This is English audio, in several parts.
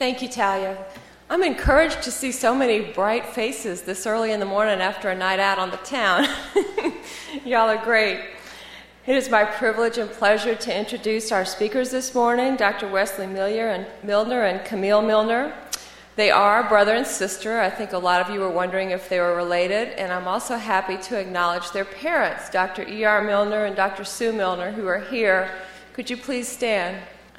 Thank you, Talia. I'm encouraged to see so many bright faces this early in the morning after a night out on the town. Y'all are great. It is my privilege and pleasure to introduce our speakers this morning, Dr. Wesley Milner and Camille Milner. They are brother and sister. I think a lot of you were wondering if they were related, and I'm also happy to acknowledge their parents, Dr. E.R. Milner and Dr. Sue Milner, who are here. Could you please stand?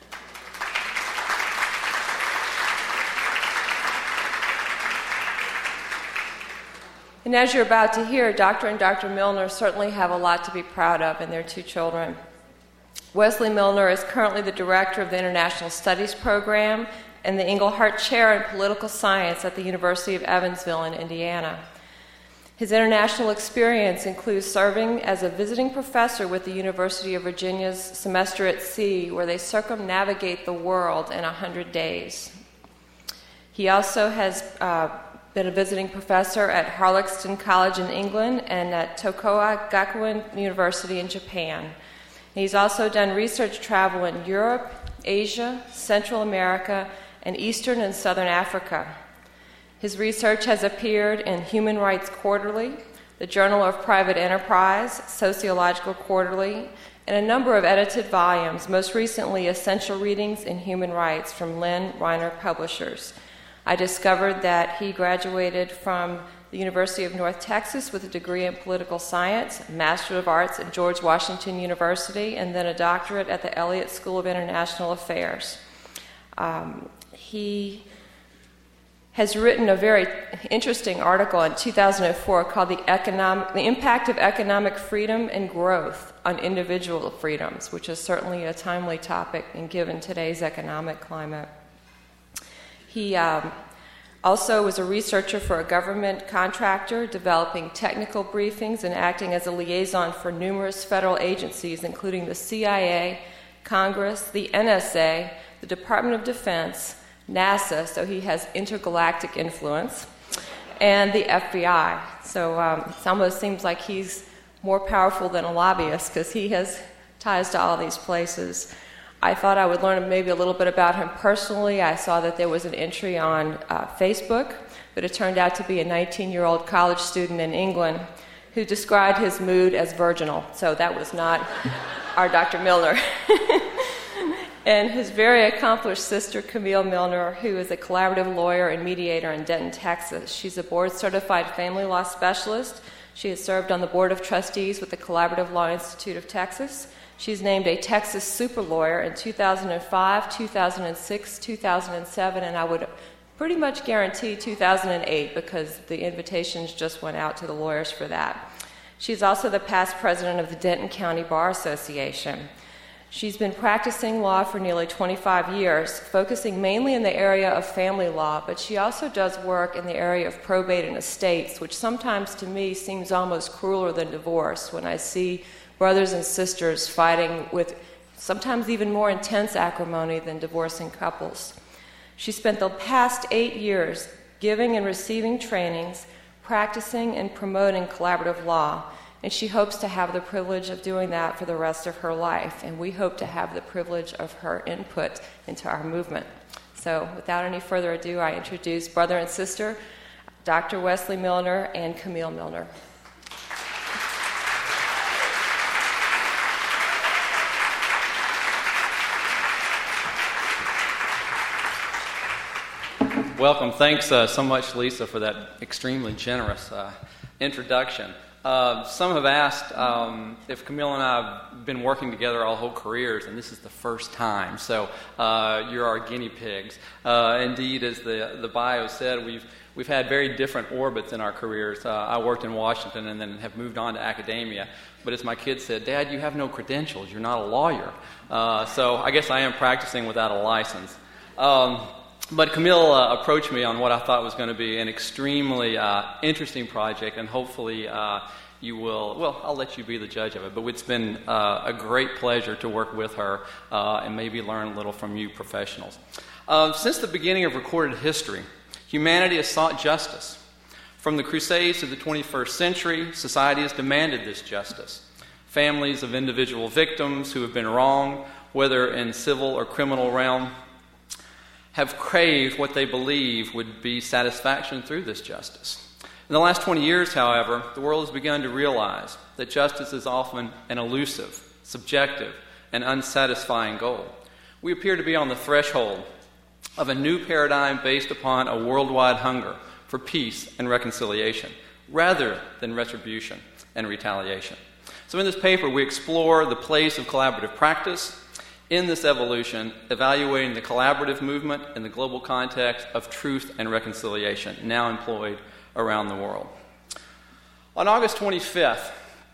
And as you're about to hear, Dr. and Dr. Milner certainly have a lot to be proud of in their two children. Wesley Milner is currently the director of the International Studies Program and the Engelhardt Chair in Political Science at the University of Evansville in Indiana. His international experience includes serving as a visiting professor with the University of Virginia's Semester at Sea, where they circumnavigate the world in 100 days. He also has been a visiting professor at Harlexton College in England and at Tokugawa Gakuen University in Japan. He's also done research travel in Europe, Asia, Central America, and Eastern and Southern Africa. His research has appeared in Human Rights Quarterly, the Journal of Private Enterprise, Sociological Quarterly, and a number of edited volumes, most recently Essential Readings in Human Rights from Lynn Reiner Publishers. I discovered that he graduated from the University of North Texas with a degree in political science, a Master of Arts at George Washington University, and then a doctorate at the Elliott School of International Affairs. He has written a very interesting article in 2004 called The Impact of Economic Freedom and Growth on Individual Freedoms, which is certainly a timely topic given today's economic climate. He also was a researcher for a government contractor, developing technical briefings and acting as a liaison for numerous federal agencies, including the CIA, Congress, the NSA, the Department of Defense, NASA, so he has intergalactic influence, and the FBI. So it almost seems like he's more powerful than a lobbyist because he has ties to all these places. I thought I would learn maybe a little bit about him personally. I saw that there was an entry on Facebook, but it turned out to be a 19-year-old college student in England who described his mood as virginal. So that was not our Dr. Milner. And his very accomplished sister, Camille Milner, who is a collaborative lawyer and mediator in Denton, Texas. She's a board-certified family law specialist. She has served on the Board of Trustees with the Collaborative Law Institute of Texas. She's named a Texas super lawyer in 2005, 2006, 2007, and I would pretty much guarantee 2008 because the invitations just went out to the lawyers for that. She's also the past president of the Denton County Bar Association. She's been practicing law for nearly 25 years, focusing mainly in the area of family law, but she also does work in the area of probate and estates, which sometimes to me seems almost crueler than divorce when I see brothers and sisters fighting with sometimes even more intense acrimony than divorcing couples. She spent the past 8 years giving and receiving trainings, practicing and promoting collaborative law, and she hopes to have the privilege of doing that for the rest of her life, and we hope to have the privilege of her input into our movement. So without any further ado, I introduce brother and sister, Dr. Wesley Milner and Camille Milner. Welcome. Thanks so much, Lisa, for that extremely generous introduction. Some have asked if Camille and I have been working together our whole careers, and this is the first time. So you're our guinea pigs. Indeed, as the bio said, we've had very different orbits in our careers. I worked in Washington and then have moved on to academia. But as my kids said, Dad, you have no credentials. You're not a lawyer. So I guess I am practicing without a license. But Camille approached me on what I thought was going to be an extremely interesting project, and hopefully you will, well, I'll let you be the judge of it, but it's been a great pleasure to work with her and maybe learn a little from you professionals. Since the beginning of recorded history, humanity has sought justice. From the Crusades to the 21st century, society has demanded this justice. Families of individual victims who have been wronged, whether in civil or criminal realm, have craved what they believe would be satisfaction through this justice. In the last 20 years, however, the world has begun to realize that justice is often an elusive, subjective, and unsatisfying goal. We appear to be on the threshold of a new paradigm based upon a worldwide hunger for peace and reconciliation, rather than retribution and retaliation. So in this paper, we explore the place of collaborative practice in this evolution, evaluating the collaborative movement in the global context of truth and reconciliation, now employed around the world. On August 25th,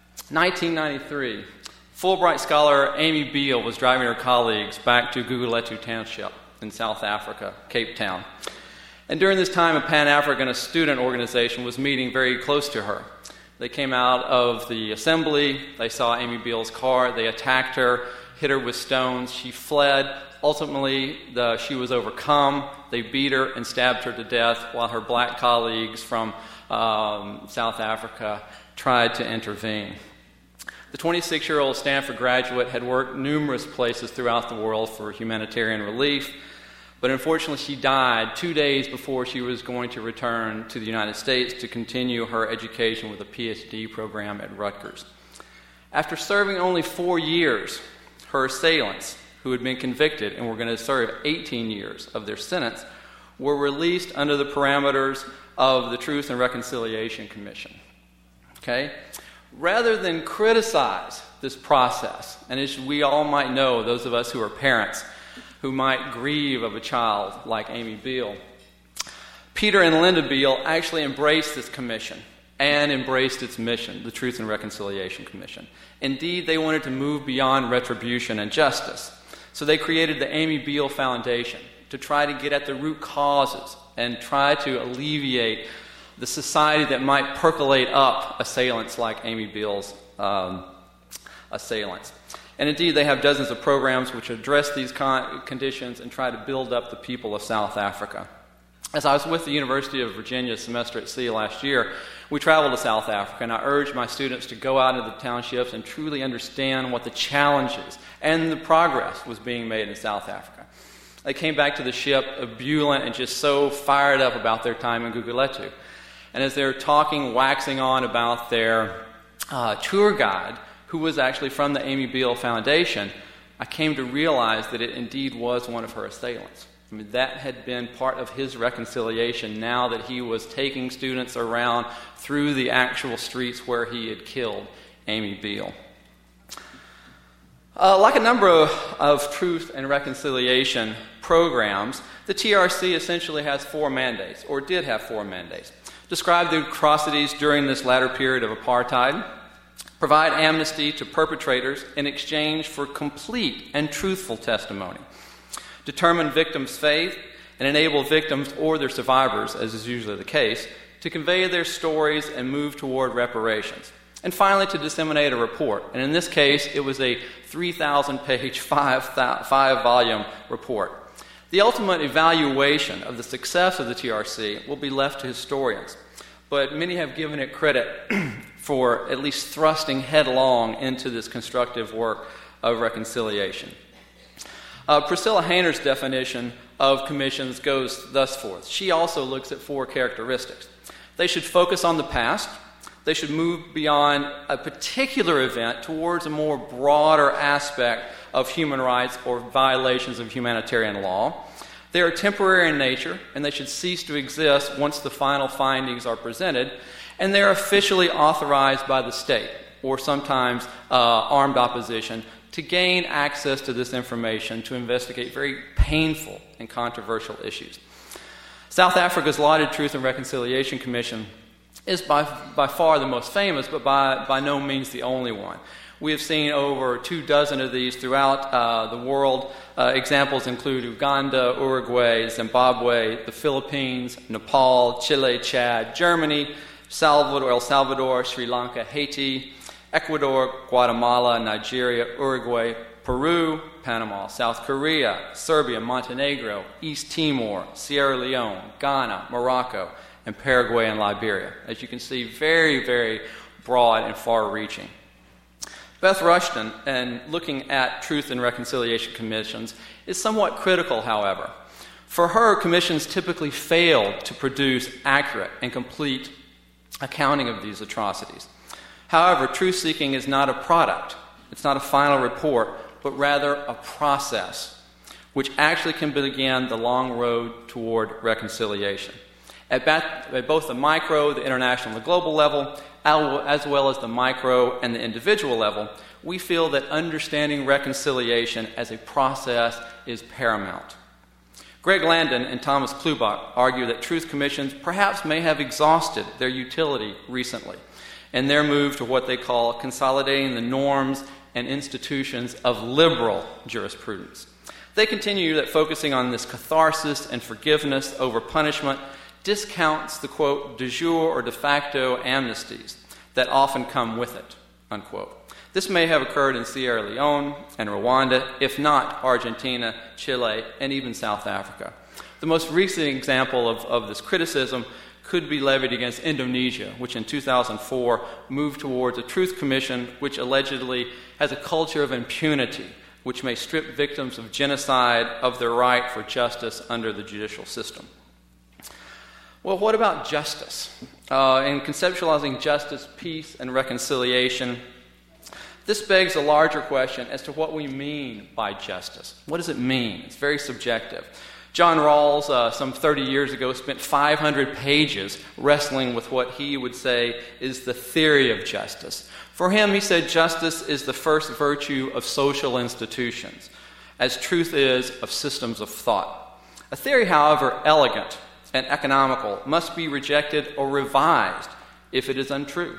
1993, Fulbright scholar Amy Beale was driving her colleagues back to Guguletu Township in South Africa, Cape Town. And during this time, a Pan-Africanist student organization was meeting very close to her. They came out of the assembly, they saw Amy Beale's car, they attacked her, hit her with stones, she fled. Ultimately, she was overcome. They beat her and stabbed her to death while her black colleagues from South Africa tried to intervene. The 26-year-old Stanford graduate had worked numerous places throughout the world for humanitarian relief, but unfortunately she died 2 days before she was going to return to the United States to continue her education with a PhD program at Rutgers. After serving only 4 years, her assailants, who had been convicted and were going to serve 18 years of their sentence, were released under the parameters of the Truth and Reconciliation Commission. Okay? Rather than criticize this process, and as we all might know, those of us who are parents, who might grieve of a child like Amy Beale, Peter and Linda Beale actually embraced this commission and embraced its mission, the Truth and Reconciliation Commission. Indeed, they wanted to move beyond retribution and justice. So they created the Amy Beale Foundation to try to get at the root causes and try to alleviate the society that might percolate up assailants like Amy Beale's assailants. And indeed, they have dozens of programs which address these conditions and try to build up the people of South Africa. As I was with the University of Virginia semester at sea last year, we traveled to South Africa, and I urged my students to go out into the townships and truly understand what the challenges and the progress was being made in South Africa. They came back to the ship ebullient and just so fired up about their time in Guguletu. And as they were talking, waxing on about their tour guide, who was actually from the Amy Beale Foundation, I came to realize that it indeed was one of her assailants. I mean, that had been part of his reconciliation now that he was taking students around through the actual streets where he had killed Amy Beale. Like a number of truth and reconciliation programs, the TRC essentially has 4 mandates, or did have 4 mandates. Describe the atrocities during this latter period of apartheid, provide amnesty to perpetrators in exchange for complete and truthful testimony, determine victims' faith, and enable victims or their survivors, as is usually the case, to convey their stories and move toward reparations. And finally, to disseminate a report. And in this case, it was a 3,000-page, 5-volume report. The ultimate evaluation of the success of the TRC will be left to historians, but many have given it credit for at least thrusting headlong into this constructive work of reconciliation. Priscilla Hayner's definition of commissions goes thus forth. She also looks at 4 characteristics. They should focus on the past. They should move beyond a particular event towards a more broader aspect of human rights or violations of humanitarian law. They are temporary in nature, and they should cease to exist once the final findings are presented, and they are officially authorized by the state, or sometimes armed opposition, to gain access to this information to investigate very painful and controversial issues. South Africa's lauded Truth and Reconciliation Commission is by far the most famous, but by no means the only one. We have seen over 24 of these throughout the world. Examples include Uganda, Uruguay, Zimbabwe, the Philippines, Nepal, Chile, Chad, Germany, El Salvador, Sri Lanka, Haiti, Ecuador, Guatemala, Nigeria, Uruguay, Peru, Panama, South Korea, Serbia, Montenegro, East Timor, Sierra Leone, Ghana, Morocco, and Paraguay and Liberia. As you can see, very, very broad and far-reaching. Beth Rushton, in looking at Truth and Reconciliation Commissions, is somewhat critical, however. For her, commissions typically failed to produce accurate and complete accounting of these atrocities. However, truth-seeking is not a product. It's not a final report, but rather a process which actually can begin the long road toward reconciliation. At both the micro, the international, and the global level, as well as the micro and the individual level, we feel that understanding reconciliation as a process is paramount. Greg Landon and Thomas Klubach argue that truth commissions perhaps may have exhausted their utility recently in their move to what they call consolidating the norms and institutions of liberal jurisprudence. They continue that focusing on this catharsis and forgiveness over punishment discounts the, quote, de jure or de facto amnesties that often come with it, unquote. This may have occurred in Sierra Leone and Rwanda, if not Argentina, Chile, and even South Africa. The most recent example of this criticism could be levied against Indonesia, which in 2004 moved towards a truth commission which allegedly has a culture of impunity, which may strip victims of genocide of their right for justice under the judicial system. Well, what about justice? In conceptualizing justice, peace, and reconciliation, this begs a larger question as to what we mean by justice. What does it mean? It's very subjective. John Rawls, some 30 years ago, spent 500 pages wrestling with what he would say is the theory of justice. For him, he said justice is the first virtue of social institutions, as truth is of systems of thought. A theory, however elegant and economical, must be rejected or revised if it is untrue.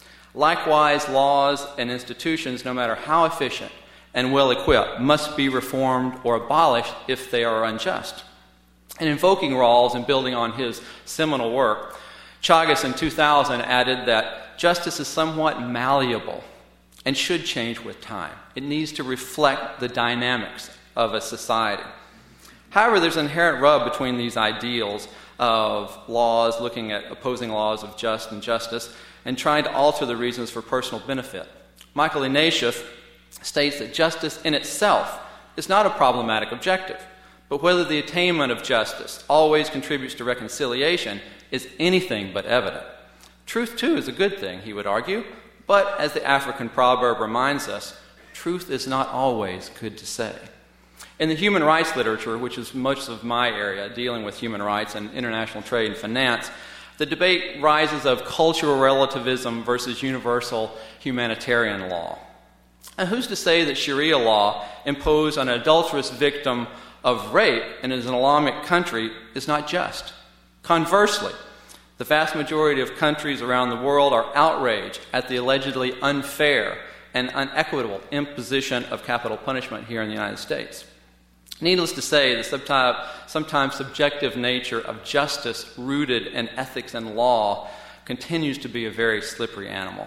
Likewise, laws and institutions, no matter how efficient and well-equipped, must be reformed or abolished if they are unjust. And invoking Rawls and building on his seminal work, Chagas in 2000 added that justice is somewhat malleable and should change with time. It needs to reflect the dynamics of a society. However, there's an inherent rub between these ideals of laws, looking at opposing laws of just and justice, and trying to alter the reasons for personal benefit. Michael Ignatieff states that justice in itself is not a problematic objective, but whether the attainment of justice always contributes to reconciliation is anything but evident. Truth, too, is a good thing, he would argue, but as the African proverb reminds us, truth is not always good to say. In the human rights literature, which is much of my area, dealing with human rights and international trade and finance, the debate rises of cultural relativism versus universal humanitarian law. And who's to say that Sharia law imposed on an adulterous victim of rape in an Islamic country is not just? Conversely, the vast majority of countries around the world are outraged at the allegedly unfair and unequitable imposition of capital punishment here in the United States. Needless to say, the sometimes subjective nature of justice rooted in ethics and law continues to be a very slippery animal.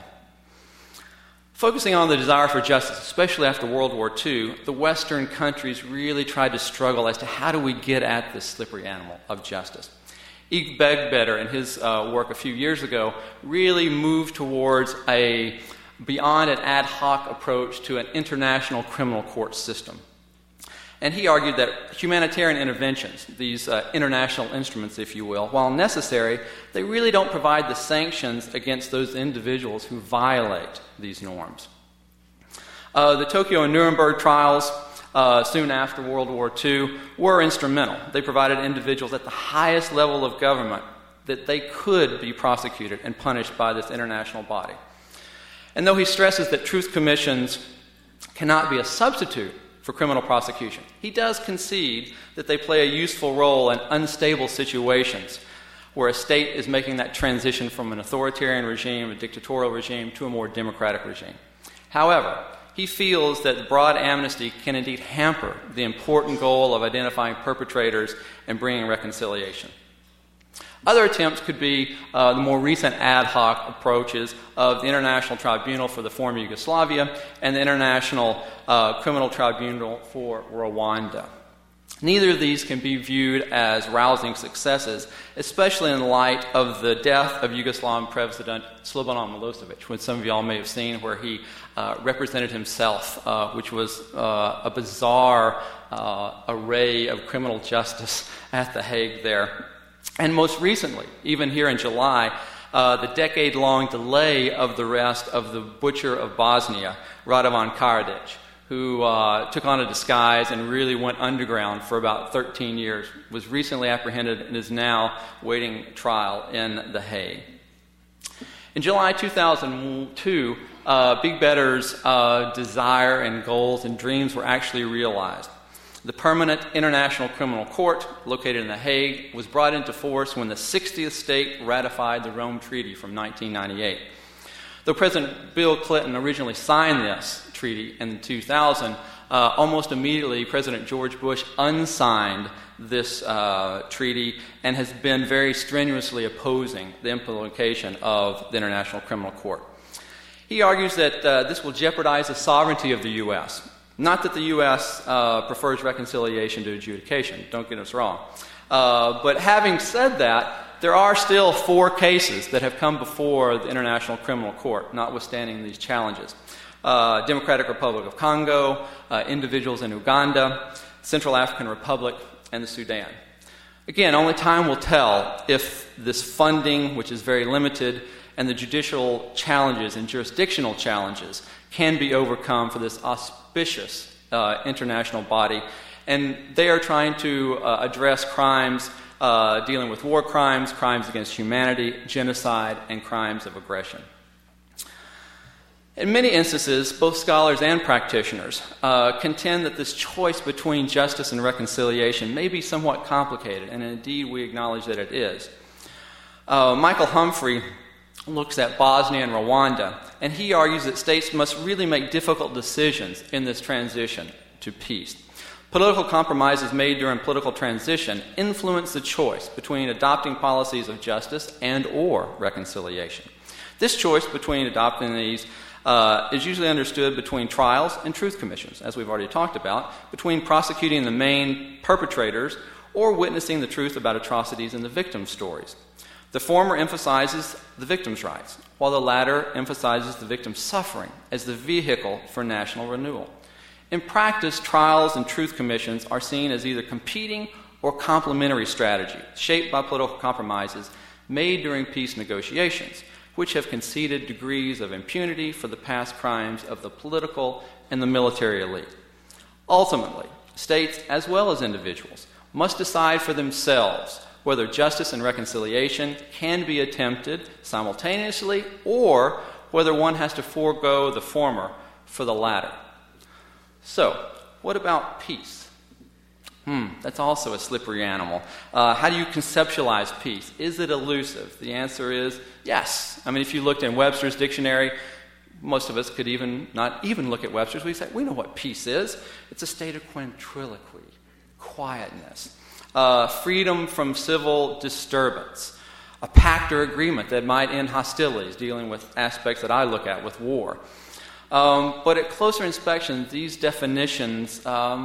Focusing on the desire for justice, especially after World War II, the Western countries really tried to struggle as to how do we get at this slippery animal of justice. Ig Begbeder, in his work a few years ago, really moved towards a beyond an ad hoc approach to an international criminal court system. And he argued that humanitarian interventions, these international instruments, if you will, while necessary, they really don't provide the sanctions against those individuals who violate these norms. The Tokyo and Nuremberg trials, soon after World War II, were instrumental. They provided individuals at the highest level of government that they could be prosecuted and punished by this international body. And though he stresses that truth commissions cannot be a substitute for criminal prosecution, he does concede that they play a useful role in unstable situations where a state is making that transition from an authoritarian regime, a dictatorial regime, to a more democratic regime. However, he feels that broad amnesty can indeed hamper the important goal of identifying perpetrators and bringing reconciliation. Other attempts could be the more recent ad hoc approaches of the International Tribunal for the former Yugoslavia and the International Criminal Tribunal for Rwanda. Neither of these can be viewed as rousing successes, especially in light of the death of Yugoslav President Slobodan Milosevic, which some of y'all may have seen, where he represented himself, which was a bizarre array of criminal justice at The Hague there. And most recently, even here in July, the decade-long delay of the arrest of the butcher of Bosnia, Radovan Karadzic, who took on a disguise and really went underground for about 13 years, was recently apprehended and is now waiting trial in The Hague. In July 2002, Big Better's desire and goals and dreams were actually realized. The Permanent International Criminal Court, located in The Hague, was brought into force when the 60th state ratified the Rome Treaty from 1998. Though President Bill Clinton originally signed this treaty in 2000, almost immediately President George Bush unsigned this treaty and has been very strenuously opposing the implementation of the International Criminal Court. He argues that this will jeopardize the sovereignty of the U.S. Not that the U.S. Prefers reconciliation to adjudication, don't get us wrong. But having said that, there are still 4 cases that have come before the International Criminal Court, notwithstanding these challenges. Democratic Republic of Congo, individuals in Uganda, Central African Republic, and the Sudan. Again, only time will tell if this funding, which is very limited, and the judicial challenges and jurisdictional challenges can be overcome for this auspicious international body. And they are trying to address crimes dealing with war crimes, crimes against humanity, genocide, and crimes of aggression. In many instances, both scholars and practitioners contend that this choice between justice and reconciliation may be somewhat complicated, and indeed we acknowledge that it is. Michael Humphrey looks at Bosnia and Rwanda, and he argues that states must really make difficult decisions in this transition to peace. Political compromises made during political transition influence the choice between adopting policies of justice and or reconciliation. This choice between adopting these is usually understood between trials and truth commissions, as we've already talked about, between prosecuting the main perpetrators or witnessing the truth about atrocities in the victim stories. The former emphasizes the victim's rights, while the latter emphasizes the victim's suffering as the vehicle for national renewal. In practice, trials and truth commissions are seen as either competing or complementary strategies, shaped by political compromises made during peace negotiations, which have conceded degrees of impunity for the past crimes of the political and the military elite. Ultimately, states as well as individuals must decide for themselves whether justice and reconciliation can be attempted simultaneously or whether one has to forego the former for the latter. So, what about peace? That's also a slippery animal. How do you conceptualize peace? Is it elusive? The answer is yes. I mean, if you looked in Webster's dictionary, most of us could not even look at Webster's. We say, we know what peace is. It's a state of tranquility, quietness, freedom from civil disturbance, a pact or agreement that might end hostilities, dealing with aspects that I look at with war. But at closer inspection, these definitions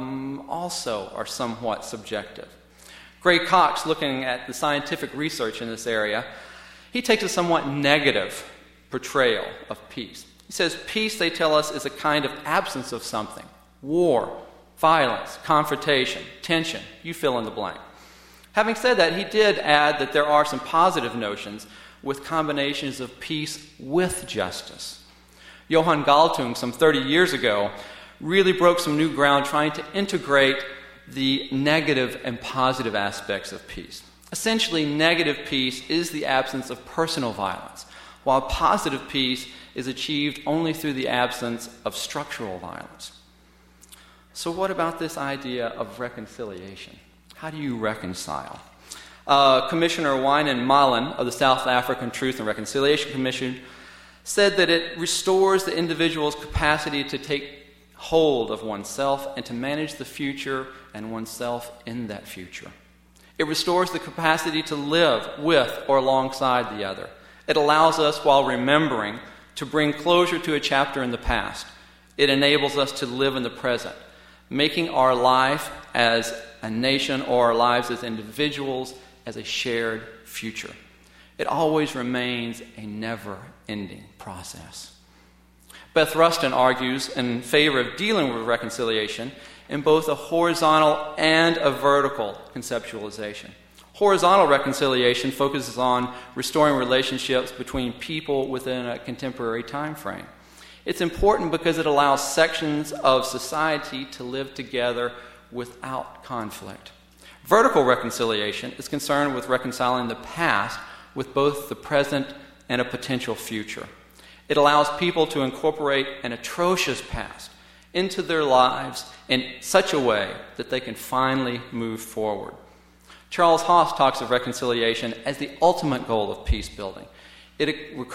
also are somewhat subjective. Gray Cox, looking at the scientific research in this area, he takes a somewhat negative portrayal of peace. He says peace, they tell us, is a kind of absence of something. War, violence, confrontation, tension, you fill in the blank. Having said that, he did add that there are some positive notions with combinations of peace with justice. Johann Galtung, some 30 years ago, really broke some new ground trying to integrate the negative and positive aspects of peace. Essentially, negative peace is the absence of personal violence, while positive peace is achieved only through the absence of structural violence. So what about this idea of reconciliation? How do you reconcile? Commissioner Wynan Malin of the South African Truth and Reconciliation Commission said that it restores the individual's capacity to take hold of oneself and to manage the future and oneself in that future. It restores the capacity to live with or alongside the other. It allows us, while remembering, to bring closure to a chapter in the past. It enables us to live in the present, making our life as a nation, or our lives as individuals as a shared future. It always remains a never-ending process. Beth Rustin argues in favor of dealing with reconciliation in both a horizontal and a vertical conceptualization. Horizontal reconciliation focuses on restoring relationships between people within a contemporary time frame. It's important because it allows sections of society to live together without conflict. Vertical reconciliation is concerned with reconciling the past with both the present and a potential future. It allows people to incorporate an atrocious past into their lives in such a way that they can finally move forward. Charles Haas talks of reconciliation as the ultimate goal of peace building. It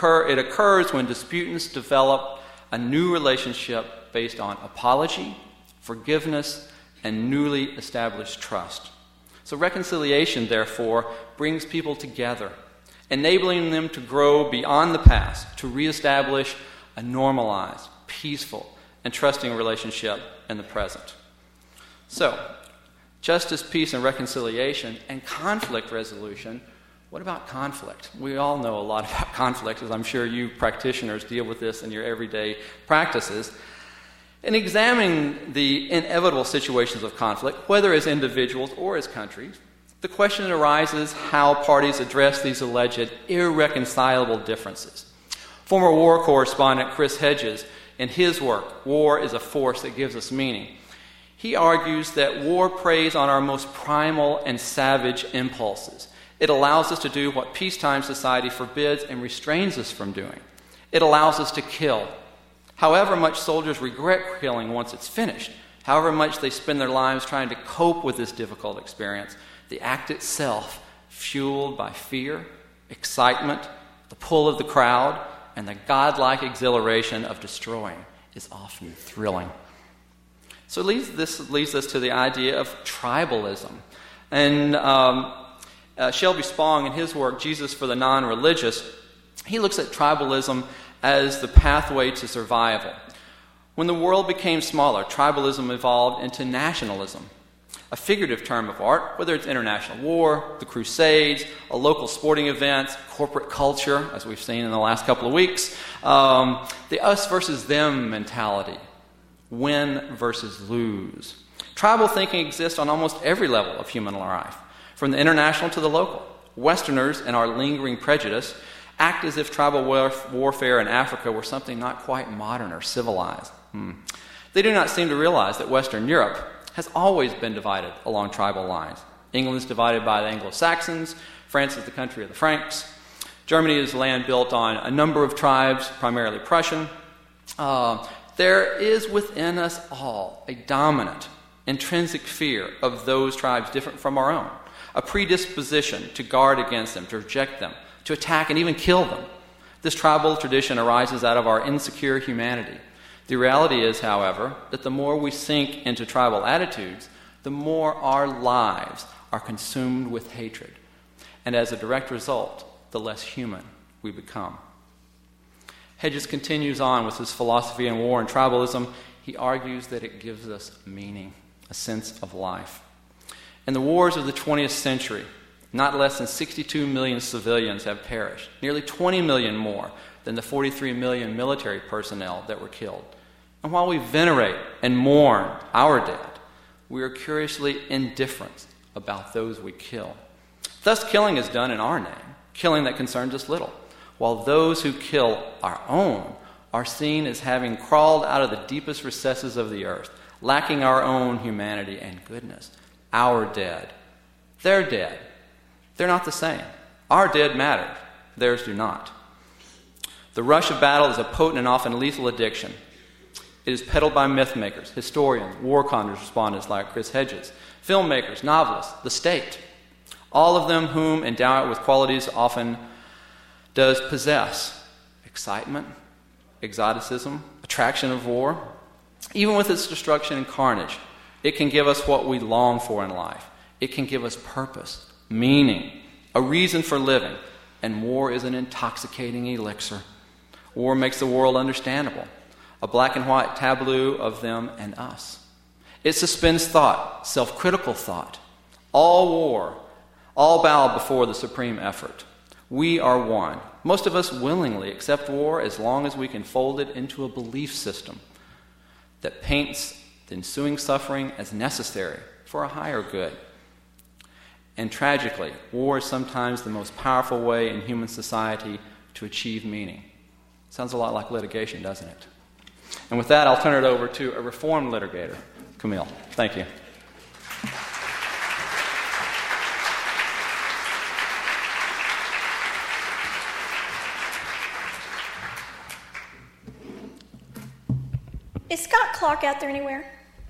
occurs when disputants develop a new relationship based on apology, forgiveness, and newly established trust. So reconciliation, therefore, brings people together, enabling them to grow beyond the past, to reestablish a normalized, peaceful, and trusting relationship in the present. So, justice, peace, and reconciliation, and conflict resolution. What about conflict? We all know a lot about conflict, as I'm sure you practitioners deal with this in your everyday practices. In examining the inevitable situations of conflict, whether as individuals or as countries, the question arises how parties address these alleged irreconcilable differences. Former war correspondent Chris Hedges, in his work, War is a Force That Gives Us Meaning, he argues that war preys on our most primal and savage impulses. It allows us to do what peacetime society forbids and restrains us from doing. It allows us to kill. However much soldiers regret killing once it's finished, however much they spend their lives trying to cope with this difficult experience, the act itself, fueled by fear, excitement, the pull of the crowd, and the godlike exhilaration of destroying, is often thrilling. So this leads us to the idea of tribalism. And Shelby Spong, in his work, Jesus for the Non-Religious, he looks at tribalism as the pathway to survival. When the world became smaller, tribalism evolved into nationalism, a figurative term of art, whether it's international war, the Crusades, a local sporting event, corporate culture, as we've seen in the last couple of weeks, the us versus them mentality, win versus lose. Tribal thinking exists on almost every level of human life, from the international to the local. Westerners, in our lingering prejudice, act as if tribal warfare in Africa were something not quite modern or civilized. They do not seem to realize that Western Europe has always been divided along tribal lines. England is divided by the Anglo-Saxons. France is the country of the Franks. Germany is land built on a number of tribes, primarily Prussian. There is within us all a dominant, intrinsic fear of those tribes different from our own, a predisposition to guard against them, to reject them, to attack and even kill them. This tribal tradition arises out of our insecure humanity. The reality is, however, that the more we sink into tribal attitudes, the more our lives are consumed with hatred. And as a direct result, the less human we become. Hedges continues on with his philosophy on war and tribalism. He argues that it gives us meaning, a sense of life. In the wars of the 20th century, not less than 62 million civilians have perished, nearly 20 million more than the 43 million military personnel that were killed. And while we venerate and mourn our dead, we are curiously indifferent about those we kill. Thus, killing is done in our name, killing that concerns us little, while those who kill our own are seen as having crawled out of the deepest recesses of the earth, lacking our own humanity and goodness. Our dead. They're dead. They're not the same. Our dead matter. Theirs do not. The rush of battle is a potent and often lethal addiction. It is peddled by myth makers, historians, war correspondents like Chris Hedges, filmmakers, novelists, the state, all of them whom endow it with qualities often does possess: excitement, exoticism, attraction of war. Even with its destruction and carnage, it can give us what we long for in life. It can give us purpose, meaning, a reason for living. And war is an intoxicating elixir. War makes the world understandable, a black and white tableau of them and us. It suspends thought, self-critical thought. All war, all bow before the supreme effort. We are one. Most of us willingly accept war as long as we can fold it into a belief system that paints the ensuing suffering as necessary for a higher good. And tragically, war is sometimes the most powerful way in human society to achieve meaning. Sounds a lot like litigation, doesn't it? And with that, I'll turn it over to a reformed litigator, Camille. Thank you. Is Scott Clark out there anywhere?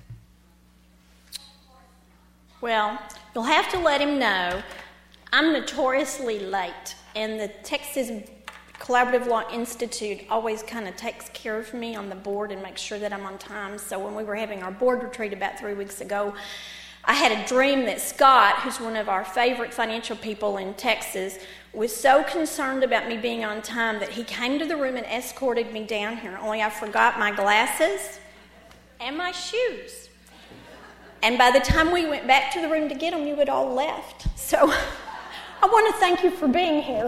Well, you'll have to let him know I'm notoriously late, and the Texas Collaborative Law Institute always kind of takes care of me on the board and makes sure that I'm on time. So when we were having our board retreat about 3 weeks ago, I had a dream that Scott, who's one of our favorite financial people in Texas, was so concerned about me being on time that he came to the room and escorted me down here, only I forgot my glasses and my shoes. And by the time we went back to the room to get them, you had all left. So I want to thank you for being here.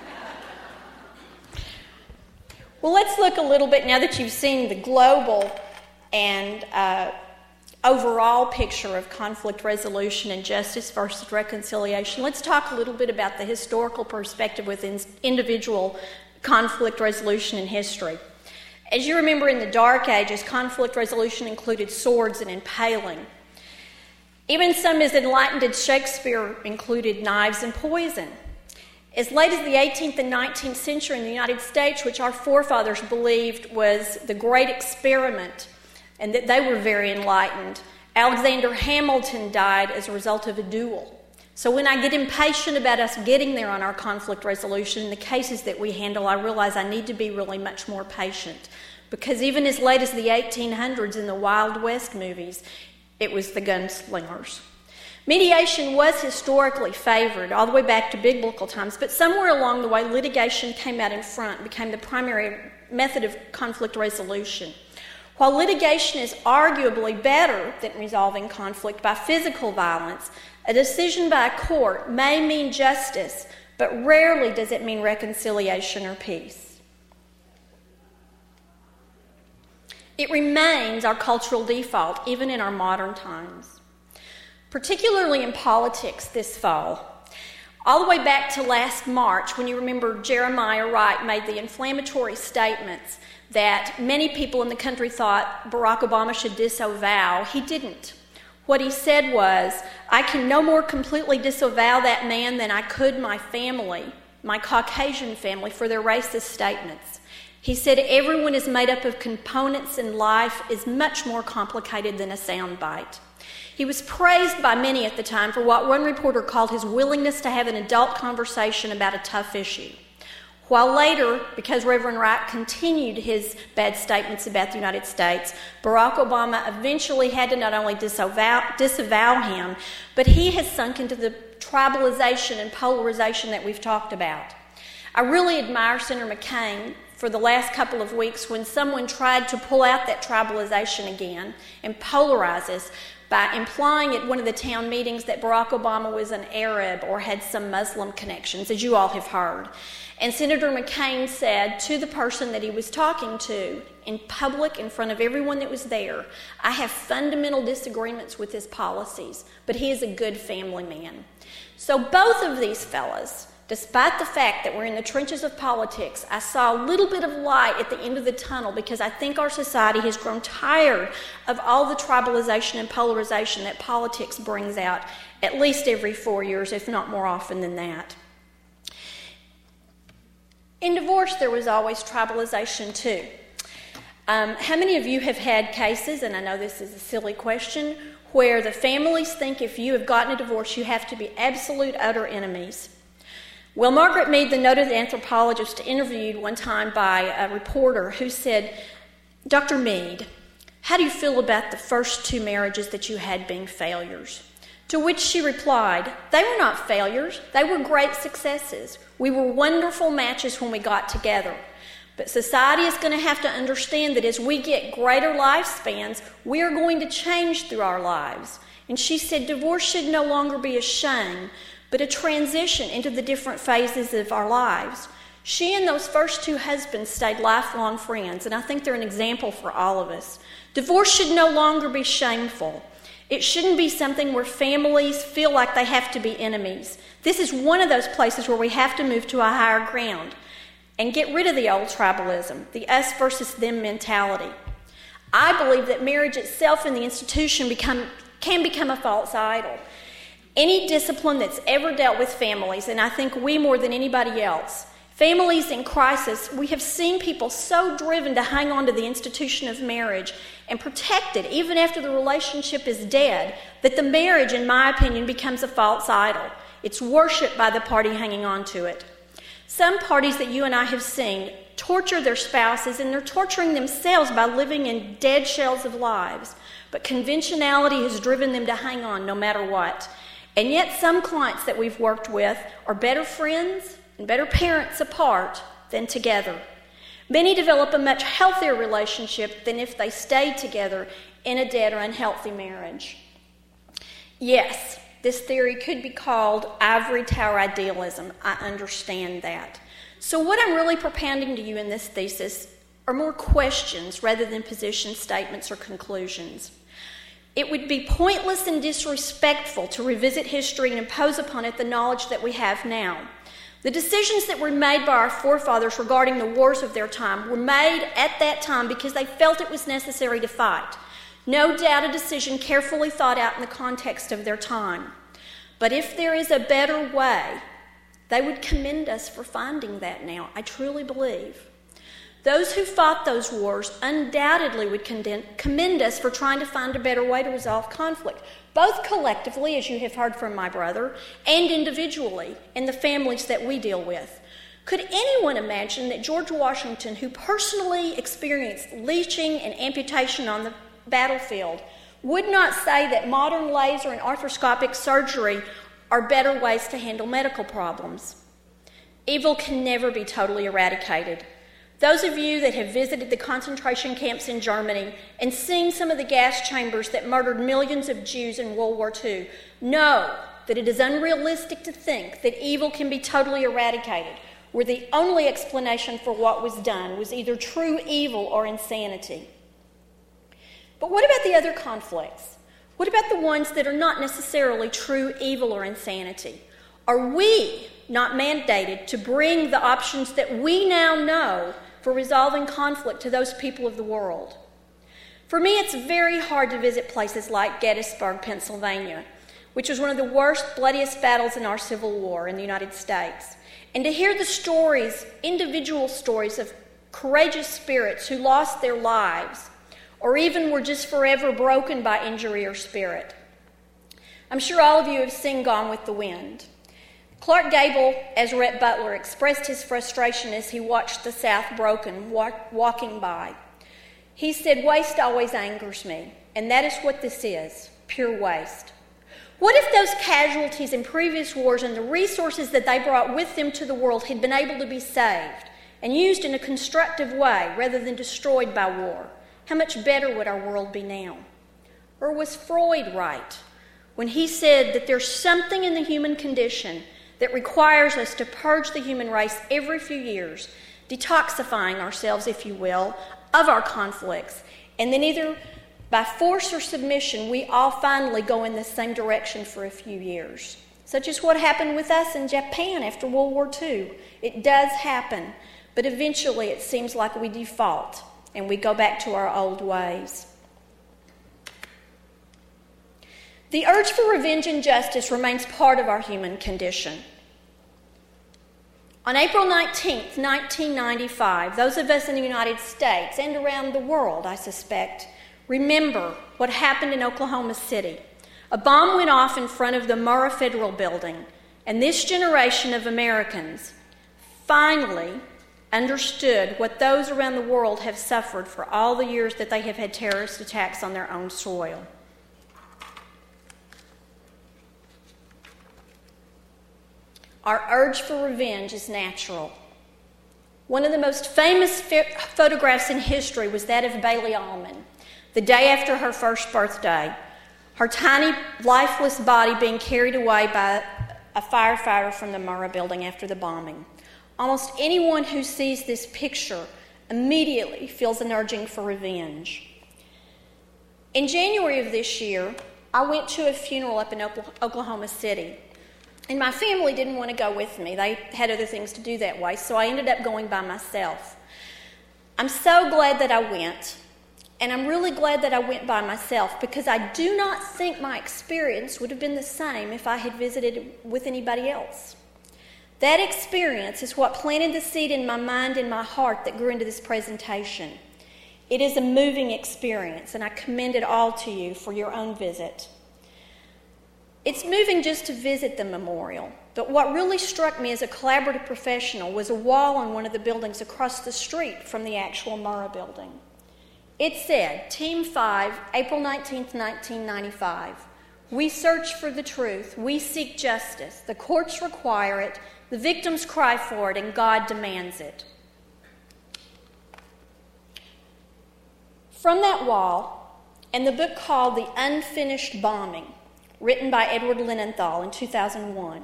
Well, let's look a little bit, now that you've seen the global and overall picture of conflict resolution and justice versus reconciliation, let's talk a little bit about the historical perspective within individual conflict resolution in history. As you remember, in the Dark Ages, conflict resolution included swords and impaling. Even some as enlightened as Shakespeare included knives and poison. As late as the 18th and 19th century in the United States, which our forefathers believed was the great experiment and that they were very enlightened, Alexander Hamilton died as a result of a duel. So when I get impatient about us getting there on our conflict resolution in the cases that we handle, I realize I need to be really much more patient. Because even as late as the 1800s in the Wild West movies, it was the gunslingers. Mediation was historically favored all the way back to biblical times, but somewhere along the way, litigation came out in front, became the primary method of conflict resolution. While litigation is arguably better than resolving conflict by physical violence, a decision by a court may mean justice, but rarely does it mean reconciliation or peace. It remains our cultural default, even in our modern times. Particularly in politics this fall. All the way back to last March, when you remember Jeremiah Wright made the inflammatory statements that many people in the country thought Barack Obama should disavow, he didn't. What he said was, I can no more completely disavow that man than I could my family, my Caucasian family, for their racist statements. He said everyone is made up of components and life is much more complicated than a soundbite. He was praised by many at the time for what one reporter called his willingness to have an adult conversation about a tough issue. While later, because Reverend Wright continued his bad statements about the United States, Barack Obama eventually had to not only disavow him, but he has sunk into the tribalization and polarization that we've talked about. I really admire Senator McCain for the last couple of weeks when someone tried to pull out that tribalization again and polarize us by implying at one of the town meetings that Barack Obama was an Arab or had some Muslim connections, as you all have heard. And Senator McCain said to the person that he was talking to in public in front of everyone that was there, I have fundamental disagreements with his policies, but he is a good family man. So both of these fellas, despite the fact that we're in the trenches of politics, I saw a little bit of light at the end of the tunnel because I think our society has grown tired of all the tribalization and polarization that politics brings out at least every 4 years, if not more often than that. In divorce, there was always tribalization too. How many of you have had cases, and I know this is a silly question, where the families think if you have gotten a divorce, you have to be absolute, utter enemies? Well, Margaret Mead, the noted anthropologist, interviewed one time by a reporter who said, Dr. Mead, how do you feel about the first 2 marriages that you had being failures? To which she replied, they were not failures, they were great successes. We were wonderful matches when we got together. But society is going to have to understand that as we get greater lifespans, we are going to change through our lives. And she said divorce should no longer be a shame, but a transition into the different phases of our lives. She and those first two husbands stayed lifelong friends, and I think they're an example for all of us. Divorce should no longer be shameful. It shouldn't be something where families feel like they have to be enemies. This is one of those places where we have to move to a higher ground and get rid of the old tribalism, the us versus them mentality. I believe that marriage itself and the institution can become a false idol. Any discipline that's ever dealt with families, and I think we more than anybody else, families in crisis, we have seen people so driven to hang on to the institution of marriage and protect it even after the relationship is dead, that the marriage, in my opinion, becomes a false idol. It's worshipped by the party hanging on to it. Some parties that you and I have seen torture their spouses, and they're torturing themselves by living in dead shells of lives. But conventionality has driven them to hang on no matter what. And yet some clients that we've worked with are better friends and better parents apart than together. Many develop a much healthier relationship than if they stayed together in a dead or unhealthy marriage. Yes, this theory could be called ivory tower idealism. I understand that. So what I'm really propounding to you in this thesis are more questions rather than position statements or conclusions. It would be pointless and disrespectful to revisit history and impose upon it the knowledge that we have now. The decisions that were made by our forefathers regarding the wars of their time were made at that time because they felt it was necessary to fight. No doubt a decision carefully thought out in the context of their time. But if there is a better way, they would commend us for finding that now, I truly believe. Those who fought those wars undoubtedly would commend us for trying to find a better way to resolve conflict, both collectively, as you have heard from my brother, and individually in the families that we deal with. Could anyone imagine that George Washington, who personally experienced leeching and amputation on the battlefield, would not say that modern laser and arthroscopic surgery are better ways to handle medical problems? Evil can never be totally eradicated. Those of you that have visited the concentration camps in Germany and seen some of the gas chambers that murdered millions of Jews in World War II know that it is unrealistic to think that evil can be totally eradicated, where the only explanation for what was done was either true evil or insanity. But what about the other conflicts? What about the ones that are not necessarily true evil or insanity? Are we not mandated to bring the options that we now know for resolving conflict to those people of the world? For me, it's very hard to visit places like Gettysburg, Pennsylvania, which was one of the worst, bloodiest battles in our Civil War in the United States, and to hear the stories, individual stories of courageous spirits who lost their lives or even were just forever broken by injury or spirit. I'm sure all of you have seen Gone with the Wind. Clark Gable, as Rhett Butler, expressed his frustration as he watched the South broken, walking by. He said, "Waste always angers me, and that is what this is, pure waste." What if those casualties in previous wars and the resources that they brought with them to the world had been able to be saved and used in a constructive way rather than destroyed by war? How much better would our world be now? Or was Freud right when he said that there's something in the human condition that requires us to purge the human race every few years, detoxifying ourselves, if you will, of our conflicts, and then either by force or submission, we all finally go in the same direction for a few years, such as what happened with us in Japan after World War II. It does happen, but eventually it seems like we default and we go back to our old ways. The urge for revenge and justice remains part of our human condition. On April 19th, 1995, those of us in the United States and around the world, I suspect, remember what happened in Oklahoma City. A bomb went off in front of the Murrah Federal Building, and this generation of Americans finally understood what those around the world have suffered for all the years that they have had terrorist attacks on their own soil. Our urge for revenge is natural. One of the most famous photographs in history was that of Bailey Allman, the day after her first birthday, her tiny, lifeless body being carried away by a firefighter from the Murrah building after the bombing. Almost anyone who sees this picture immediately feels an urging for revenge. In January of this year, I went to a funeral up in Oklahoma City, and my family didn't want to go with me. They had other things to do that way, so I ended up going by myself. I'm so glad that I went, and I'm really glad that I went by myself, because I do not think my experience would have been the same if I had visited with anybody else. That experience is what planted the seed in my mind and my heart that grew into this presentation. It is a moving experience, and I commend it all to you for your own visit. It's moving just to visit the memorial, but what really struck me as a collaborative professional was a wall on one of the buildings across the street from the actual Murrah building. It said, Team 5, April 19th, 1995. We search for the truth. We seek justice. The courts require it. The victims cry for it, and God demands it. From that wall, and the book called The Unfinished Bombing, written by Edward Linenthal in 2001,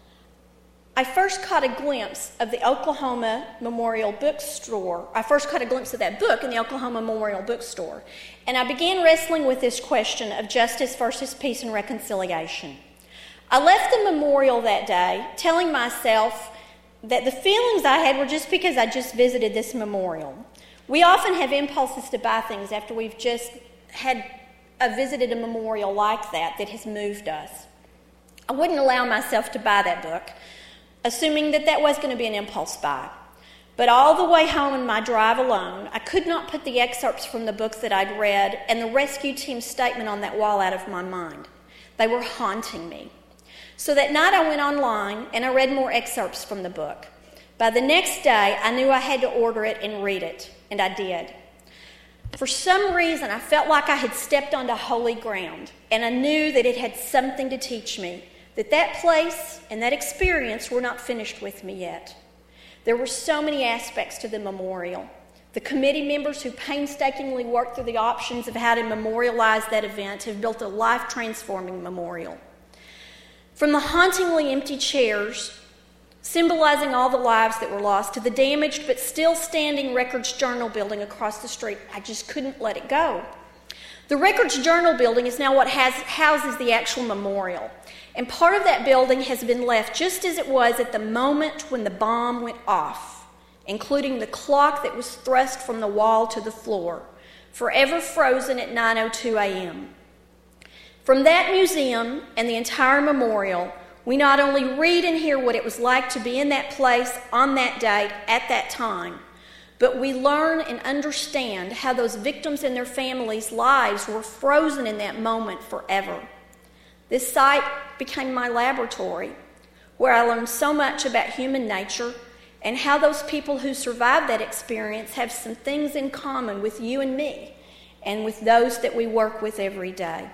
I first caught a glimpse of the Oklahoma Memorial Bookstore. I first caught a glimpse of that book in the Oklahoma Memorial Bookstore, and I began wrestling with this question of justice versus peace and reconciliation. I left the memorial that day telling myself that the feelings I had were just because I just visited this memorial. We often have impulses to buy things after we've just visited a memorial like that has moved us. I wouldn't allow myself to buy that book, assuming that was going to be an impulse buy. But all the way home in my drive alone, I could not put the excerpts from the book that I'd read and the rescue team's statement on that wall out of my mind. They were haunting me. So that night I went online and I read more excerpts from the book. By the next day, I knew I had to order it and read it, and I did. For some reason, I felt like I had stepped onto holy ground, and I knew that it had something to teach me, that place and that experience were not finished with me yet. There were so many aspects to the memorial. The committee members who painstakingly worked through the options of how to memorialize that event have built a life-transforming memorial. From the hauntingly empty chairs, symbolizing all the lives that were lost, to the damaged but still standing Records Journal building across the street, I just couldn't let it go. The Records Journal building is now what houses the actual memorial, and part of that building has been left just as it was at the moment when the bomb went off, including the clock that was thrust from the wall to the floor, forever frozen at 9:02 a.m. From that museum and the entire memorial, we not only read and hear what it was like to be in that place on that date at that time, but we learn and understand how those victims and their families' lives were frozen in that moment forever. This site became my laboratory, where I learned so much about human nature and how those people who survived that experience have some things in common with you and me and with those that we work with every day.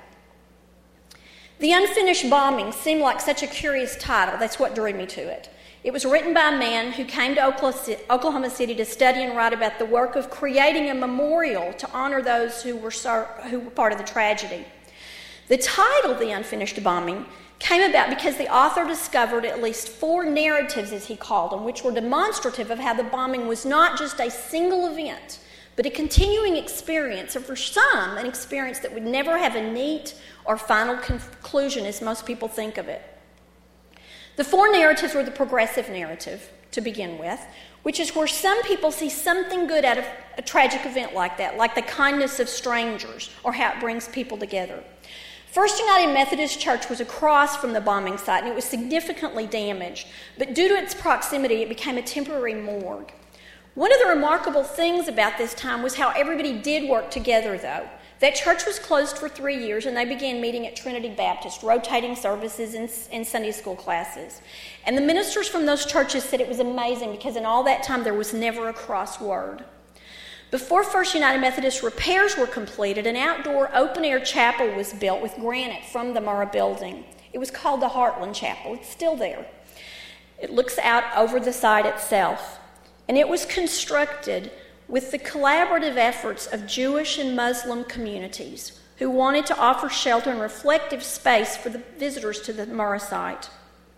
The Unfinished Bombing seemed like such a curious title. That's what drew me to it. It was written by a man who came to Oklahoma City to study and write about the work of creating a memorial to honor those who were part of the tragedy. The title, The Unfinished Bombing, came about because the author discovered at least 4 narratives, as he called them, which were demonstrative of how the bombing was not just a single event, but a continuing experience, or for some, an experience that would never have a neat or final conclusion as most people think of it. The 4 narratives were the progressive narrative, to begin with, which is where some people see something good out of a tragic event like that, like the kindness of strangers, or how it brings people together. First United Methodist Church was across from the bombing site, and it was significantly damaged, but due to its proximity, it became a temporary morgue. One of the remarkable things about this time was how everybody did work together, though. That church was closed for 3 years, and they began meeting at Trinity Baptist, rotating services and Sunday school classes. And the ministers from those churches said it was amazing because in all that time there was never a cross word. Before First United Methodist repairs were completed, an outdoor open-air chapel was built with granite from the Murrah building. It was called the Heartland Chapel. It's still there. It looks out over the site itself. and it was constructed with the collaborative efforts of Jewish and Muslim communities who wanted to offer shelter and reflective space for the visitors to the Murrah site.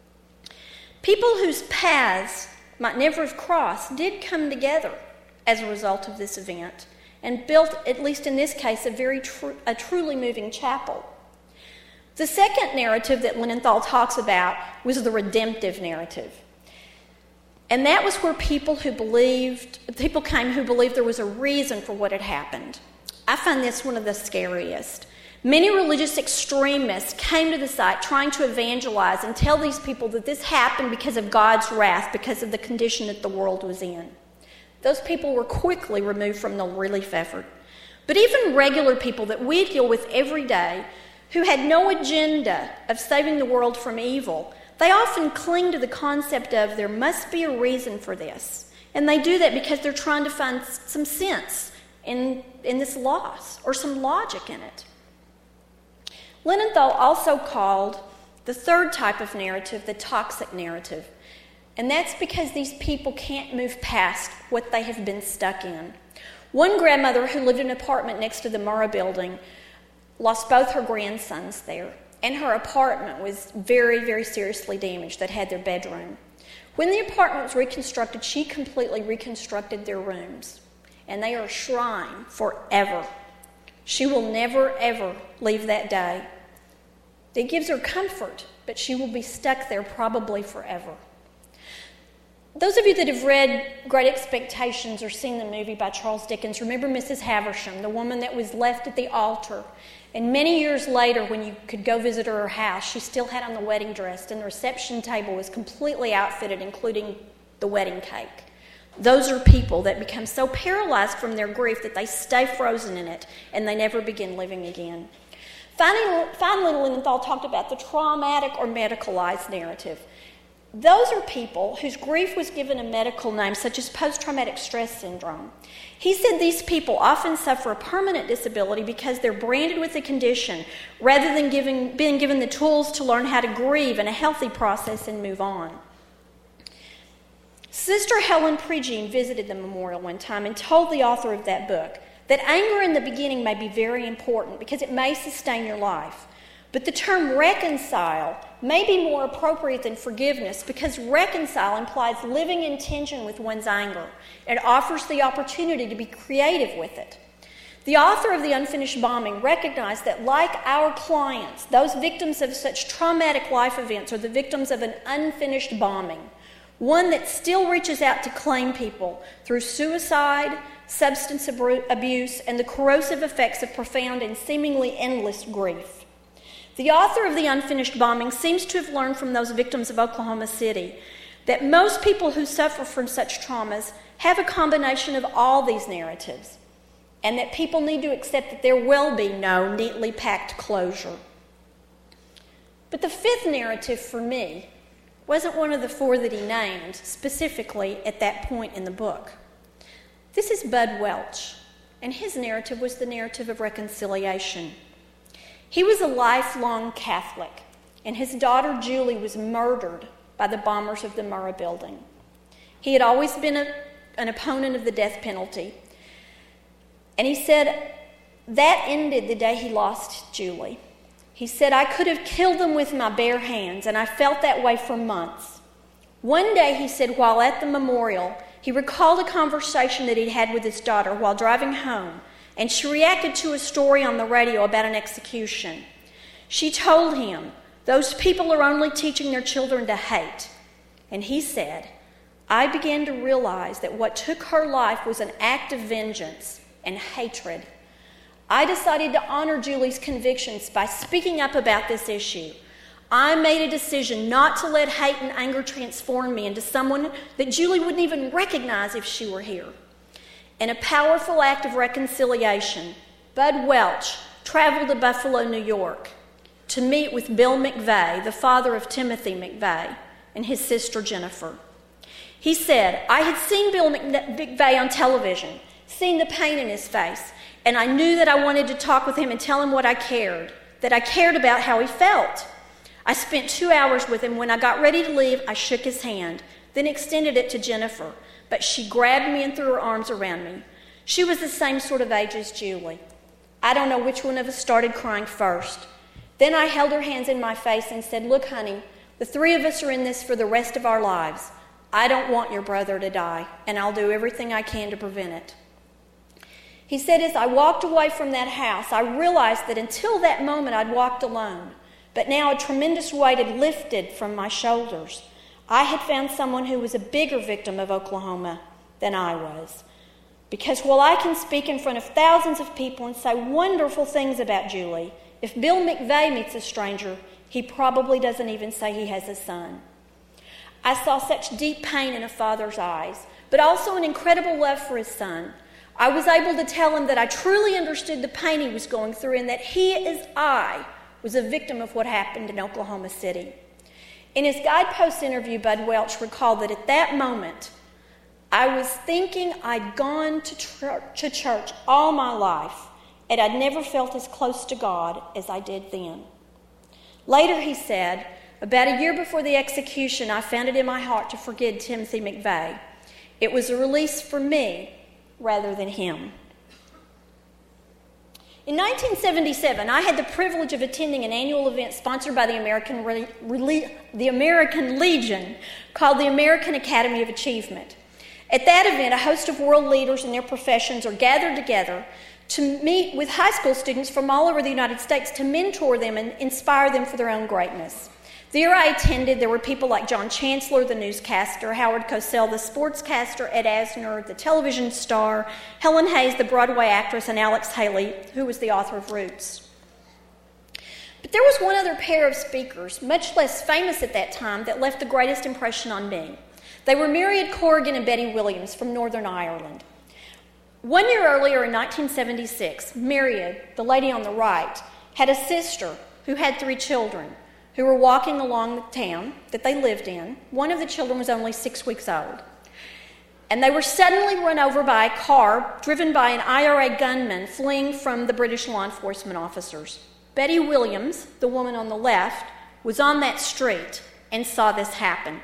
People whose paths might never have crossed did come together as a result of this event and built, at least in this case, a truly moving chapel. The second narrative that Linenthal talks about was the redemptive narrative. And that was where people came who believed there was a reason for what had happened. I find this one of the scariest. Many religious extremists came to the site trying to evangelize and tell these people that this happened because of God's wrath, because of the condition that the world was in. Those people were quickly removed from the relief effort. But even regular people that we deal with every day, who had no agenda of saving the world from evil, they often cling to the concept of there must be a reason for this. And they do that because they're trying to find some sense in this loss or some logic in it. Linenthal also called the third type of narrative the toxic narrative. And that's because these people can't move past what they have been stuck in. One grandmother who lived in an apartment next to the Murrah building lost both her grandsons there, and her apartment was very, very seriously damaged that had their bedroom. When the apartment was reconstructed, she completely reconstructed their rooms, and they are a shrine forever. She will never, ever leave that day. It gives her comfort, but she will be stuck there probably forever. Those of you that have read Great Expectations or seen the movie by Charles Dickens, remember Mrs. Havisham, the woman that was left at the altar. And many years later, when you could go visit her house, she still had on the wedding dress, and the reception table was completely outfitted, including the wedding cake. Those are people that become so paralyzed from their grief that they stay frozen in it, and they never begin living again. Finally, Linenthal talked about the traumatic or medicalized narrative. Those are people whose grief was given a medical name, such as post-traumatic stress syndrome. He said these people often suffer a permanent disability because they're branded with the condition rather than being given the tools to learn how to grieve in a healthy process and move on. Sister Helen Prejean visited the memorial one time and told the author of that book that anger in the beginning may be very important because it may sustain your life. But the term reconcile may be more appropriate than forgiveness because reconcile implies living in tension with one's anger. It offers the opportunity to be creative with it. The author of The Unfinished Bombing recognized that, like our clients, those victims of such traumatic life events are the victims of an unfinished bombing, one that still reaches out to claim people through suicide, substance abuse, and the corrosive effects of profound and seemingly endless grief. The author of The Unfinished Bombing seems to have learned from those victims of Oklahoma City that most people who suffer from such traumas have a combination of all these narratives, and that people need to accept that there will be no neatly packed closure. But the fifth narrative for me wasn't one of the four that he named specifically at that point in the book. This is Bud Welch, and his narrative was the narrative of reconciliation. He was a lifelong Catholic, and his daughter Julie was murdered by the bombers of the Murrah building. He had always been an opponent of the death penalty, and he said that ended the day he lost Julie. He said, "I could have killed them with my bare hands, and I felt that way for months." One day, he said, while at the memorial, he recalled a conversation that he'd had with his daughter while driving home, and she reacted to a story on the radio about an execution. She told him, "Those people are only teaching their children to hate." And he said, "I began to realize that what took her life was an act of vengeance and hatred. I decided to honor Julie's convictions by speaking up about this issue. I made a decision not to let hate and anger transform me into someone that Julie wouldn't even recognize if she were here." In a powerful act of reconciliation, Bud Welch traveled to Buffalo, New York, to meet with Bill McVeigh, the father of Timothy McVeigh, and his sister Jennifer. He said, "I had seen Bill McVeigh on television, seen the pain in his face, and I knew that I wanted to talk with him and tell him what I cared, that I cared about how he felt. I spent 2 hours with him. When I got ready to leave, I shook his hand. then extended it to Jennifer, but she grabbed me and threw her arms around me. She was the same sort of age as Julie. I don't know which one of us started crying first. Then I held her hands in my face and said, "Look, honey, the three of us are in this for the rest of our lives. I don't want your brother to die, and I'll do everything I can to prevent it." He said, as I walked away from that house, I realized that until that moment I'd walked alone, but now a tremendous weight had lifted from my shoulders. I had found someone who was a bigger victim of Oklahoma than I was. Because while I can speak in front of thousands of people and say wonderful things about Julie, if Bill McVeigh meets a stranger, he probably doesn't even say he has a son. I saw such deep pain in a father's eyes, but also an incredible love for his son. I was able to tell him that I truly understood the pain he was going through and that he, as I, was a victim of what happened in Oklahoma City. In his Guidepost interview, Bud Welch recalled that at that moment, I was thinking I'd gone to church all my life, and I'd never felt as close to God as I did then. Later, he said, about a year before the execution, I found it in my heart to forgive Timothy McVeigh. It was a release for me rather than him. In 1977, I had the privilege of attending an annual event sponsored by the American Legion called the American Academy of Achievement. At that event, a host of world leaders in their professions are gathered together to meet with high school students from all over the United States to mentor them and inspire them for their own greatness. The year I attended, there were people like John Chancellor, the newscaster, Howard Cosell, the sportscaster, Ed Asner, the television star, Helen Hayes, the Broadway actress, and Alex Haley, who was the author of Roots. But there was one other pair of speakers, much less famous at that time, that left the greatest impression on me. They were Myriad Corrigan and Betty Williams from Northern Ireland. 1 year earlier, in 1976, Myriad, the lady on the right, had a sister who had 3 children who were walking along the town that they lived in. One of the children was only 6 weeks old. And they were suddenly run over by a car driven by an IRA gunman fleeing from the British law enforcement officers. Betty Williams, the woman on the left, was on that street and saw this happen.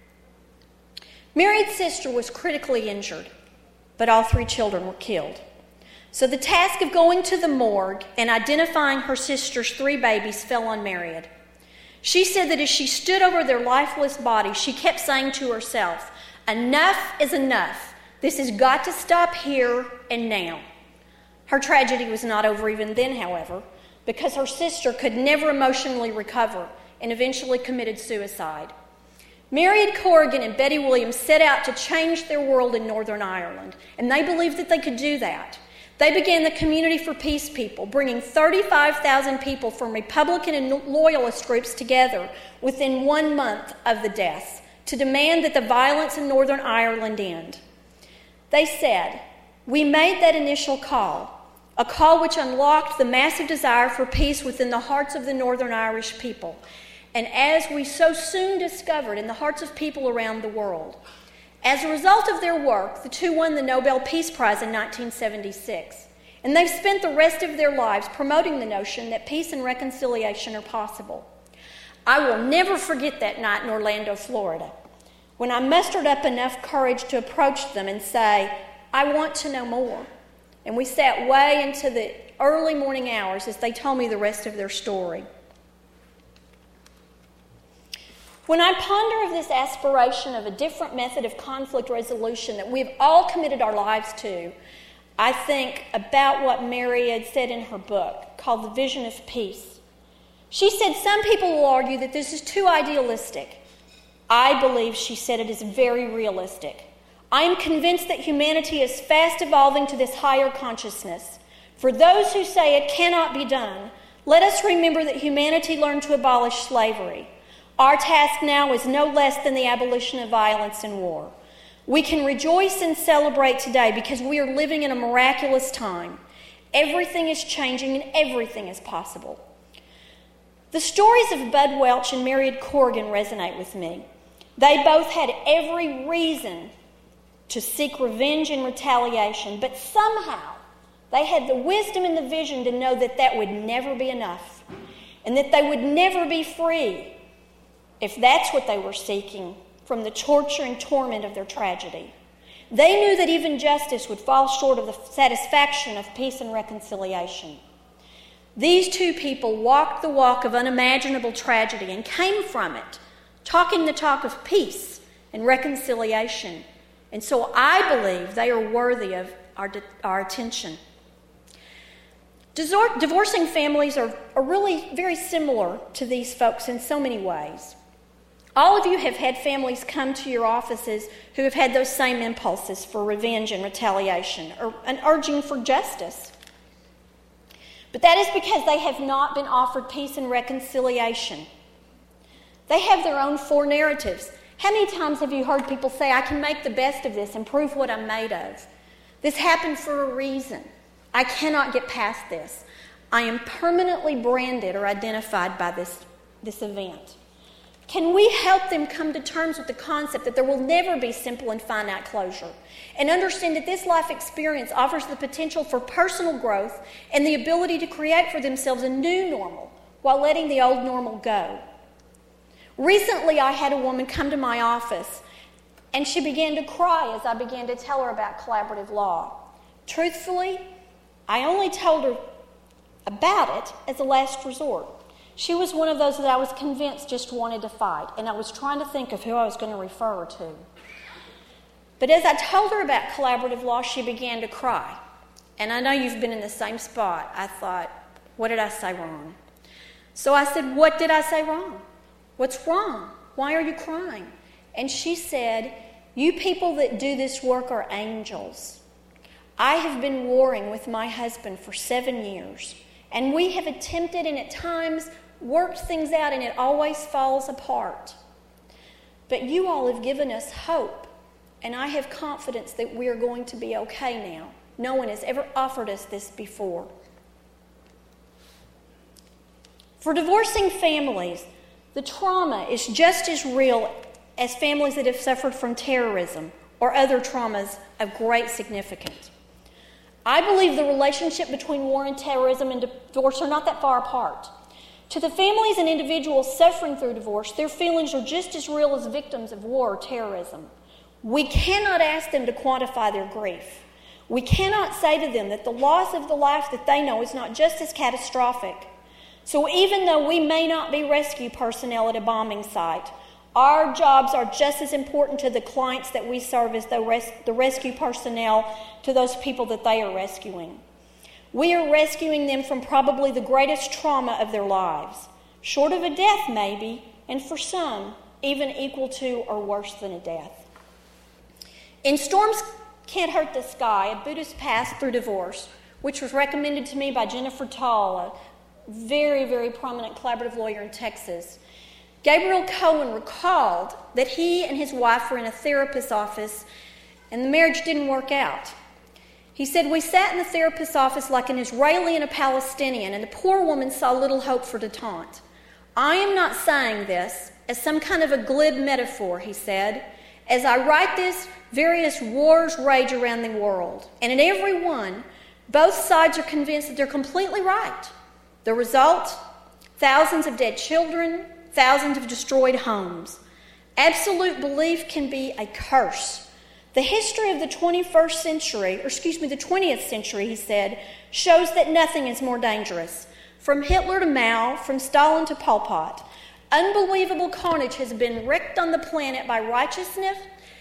Myriad's sister was critically injured, but all 3 children were killed. So the task of going to the morgue and identifying her sister's 3 babies fell on Myriad. She said that as she stood over their lifeless bodies, she kept saying to herself, "Enough is enough. This has got to stop here and now." Her tragedy was not over even then, however, because her sister could never emotionally recover and eventually committed suicide. Myriad Corrigan and Betty Williams set out to change their world in Northern Ireland, and they believed that they could do that. They began the Community for Peace People, bringing 35,000 people from Republican and Loyalist groups together within 1 month of the deaths to demand that the violence in Northern Ireland end. They said, "We made that initial call, a call which unlocked the massive desire for peace within the hearts of the Northern Irish people, and as we so soon discovered, in the hearts of people around the world." As a result of their work, the 2 won the Nobel Peace Prize in 1976, and they've spent the rest of their lives promoting the notion that peace and reconciliation are possible. I will never forget that night in Orlando, Florida, when I mustered up enough courage to approach them and say, "I want to know more." And we sat way into the early morning hours as they told me the rest of their story. When I ponder of this aspiration of a different method of conflict resolution that we've all committed our lives to, I think about what Myriad said in her book called The Vision of Peace. She said, "Some people will argue that this is too idealistic. I believe," she said, "it is very realistic. I am convinced that humanity is fast evolving to this higher consciousness. For those who say it cannot be done, let us remember that humanity learned to abolish slavery. Our task now is no less than the abolition of violence and war. We can rejoice and celebrate today because we are living in a miraculous time. Everything is changing and everything is possible." The stories of Bud Welch and Myriad Corrigan resonate with me. They both had every reason to seek revenge and retaliation, but somehow they had the wisdom and the vision to know that that would never be enough and that they would never be free if that's what they were seeking from the torture and torment of their tragedy. They knew that even justice would fall short of the satisfaction of peace and reconciliation. These two people walked the walk of unimaginable tragedy and came from it, talking the talk of peace and reconciliation. And so I believe they are worthy of our attention. Divorcing families are really very similar to these folks in so many ways. All of you have had families come to your offices who have had those same impulses for revenge and retaliation, or an urging for justice. But that is because they have not been offered peace and reconciliation. They have their own four narratives. How many times have you heard people say, I can make the best of this and prove what I'm made of? This happened for a reason. I cannot get past this. I am permanently branded or identified by this event. Can we help them come to terms with the concept that there will never be simple and finite closure, and understand that this life experience offers the potential for personal growth and the ability to create for themselves a new normal while letting the old normal go? Recently, I had a woman come to my office, and she began to cry as I began to tell her about collaborative law. Truthfully, I only told her about it as a last resort. She was one of those that I was convinced just wanted to fight, and I was trying to think of who I was going to refer her to. But as I told her about collaborative law, she began to cry. And I know you've been in the same spot. I thought, what did I say wrong? So I said, what did I say wrong? What's wrong? Why are you crying? And she said, you people that do this work are angels. I have been warring with my husband for 7 years, and we have attempted and at times worked things out, and it always falls apart. But you all have given us hope, and I have confidence that we are going to be okay now. No one has ever offered us this before. For divorcing families, the trauma is just as real as families that have suffered from terrorism or other traumas of great significance. I believe the relationship between war and terrorism and divorce are not that far apart. To the families and individuals suffering through divorce, their feelings are just as real as victims of war or terrorism. We cannot ask them to quantify their grief. We cannot say to them that the loss of the life that they know is not just as catastrophic. So even though we may not be rescue personnel at a bombing site, our jobs are just as important to the clients that we serve as the rescue personnel to those people that they are rescuing. We are rescuing them from probably the greatest trauma of their lives, short of a death maybe, and for some, even equal to or worse than a death. In Storms Can't Hurt the Sky, a Buddhist path through divorce, which was recommended to me by Jennifer Tall, a very, very prominent collaborative lawyer in Texas, Gabriel Cohen recalled that he and his wife were in a therapist's office and the marriage didn't work out. He said, we sat in the therapist's office like an Israeli and a Palestinian, and the poor woman saw little hope for detente. I am not saying this as some kind of a glib metaphor, he said. As I write this, various wars rage around the world, and in every one, both sides are convinced that they're completely right. The result? Thousands of dead children, thousands of destroyed homes. Absolute belief can be a curse. The history of the 20th century, he said, shows that nothing is more dangerous. From Hitler to Mao, from Stalin to Pol Pot, unbelievable carnage has been wreaked on the planet by righteousness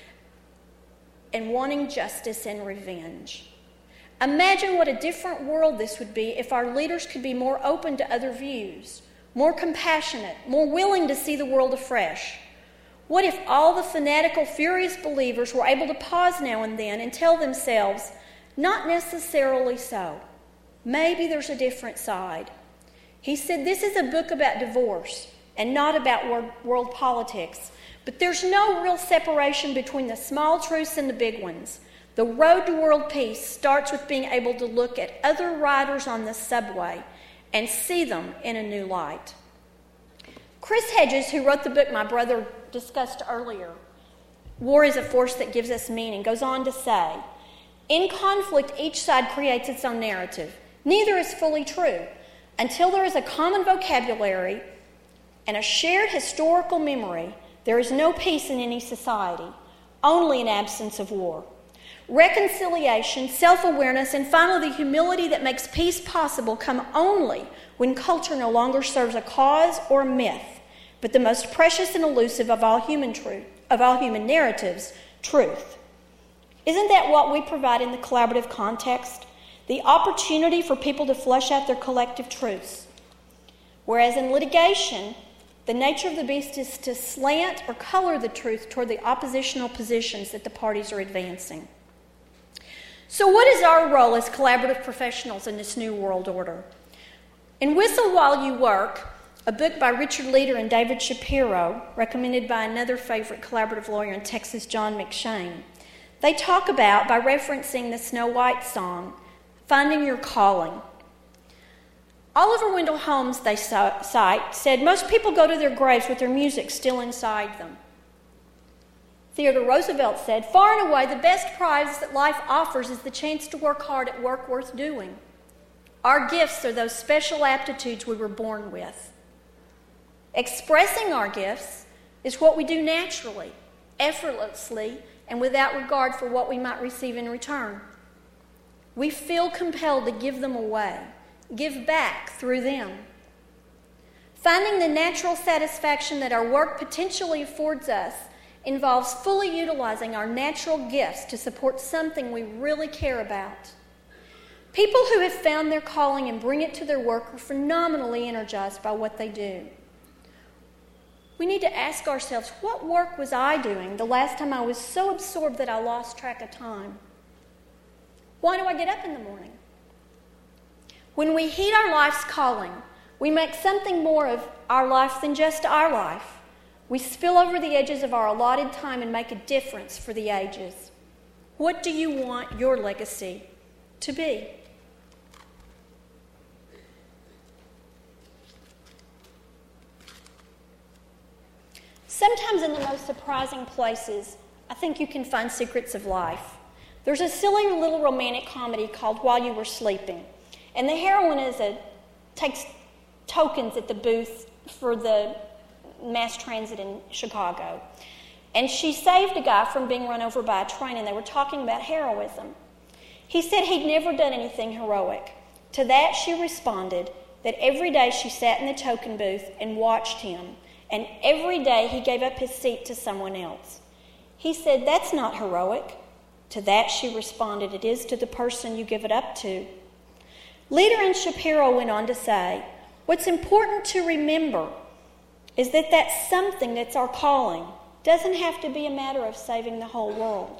and wanting justice and revenge. Imagine what a different world this would be if our leaders could be more open to other views, more compassionate, more willing to see the world afresh. What if all the fanatical, furious believers were able to pause now and then and tell themselves, not necessarily so. Maybe there's a different side. He said this is a book about divorce and not about world politics. But there's no real separation between the small truths and the big ones. The road to world peace starts with being able to look at other riders on the subway and see them in a new light. Chris Hedges, who wrote the book my brother discussed earlier, War is a Force That Gives Us Meaning, goes on to say, in conflict, each side creates its own narrative. Neither is fully true until there is a common vocabulary and a shared historical memory. There is no peace in any society, only an absence of war. Reconciliation, self-awareness, and finally the humility that makes peace possible come only when culture no longer serves a cause or a myth, but the most precious and elusive of all human narratives, truth. Isn't that what we provide in the collaborative context? The opportunity for people to flesh out their collective truths. Whereas in litigation, the nature of the beast is to slant or color the truth toward the oppositional positions that the parties are advancing. So what is our role as collaborative professionals in this new world order? In Whistle While You Work, a book by Richard Leder and David Shapiro, recommended by another favorite collaborative lawyer in Texas, John McShane, they talk about, by referencing the Snow White song, finding your calling. Oliver Wendell Holmes, they cite, said, most people go to their graves with their music still inside them. Theodore Roosevelt said, far and away the best prize that life offers is the chance to work hard at work worth doing. Our gifts are those special aptitudes we were born with. Expressing our gifts is what we do naturally, effortlessly, and without regard for what we might receive in return. We feel compelled to give them away, give back through them. Finding the natural satisfaction that our work potentially affords us involves fully utilizing our natural gifts to support something we really care about. People who have found their calling and bring it to their work are phenomenally energized by what they do. We need to ask ourselves, what work was I doing the last time I was so absorbed that I lost track of time? Why do I get up in the morning? When we heed our life's calling, we make something more of our life than just our life. We spill over the edges of our allotted time and make a difference for the ages. What do you want your legacy to be? Sometimes in the most surprising places, I think you can find secrets of life. There's a silly little romantic comedy called While You Were Sleeping, and the heroine takes tokens at the booth for the mass transit in Chicago. And she saved a guy from being run over by a train, and they were talking about heroism. He said he'd never done anything heroic. To that she responded that every day she sat in the token booth and watched him, and every day he gave up his seat to someone else. He said, that's not heroic. To that she responded, it is to the person you give it up to. Leder and Shapiro went on to say, what's important to remember is that something that's our calling doesn't have to be a matter of saving the whole world.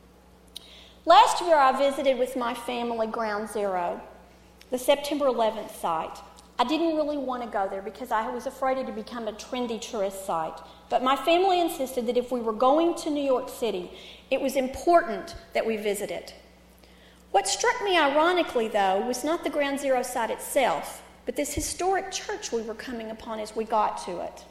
Last year I visited with my family Ground Zero, the September 11th site. I didn't really want to go there because I was afraid it would become a trendy tourist site. But my family insisted that if we were going to New York City, it was important that we visit it. What struck me ironically, though, was not the Ground Zero site itself, but this historic church we were coming upon as we got to it.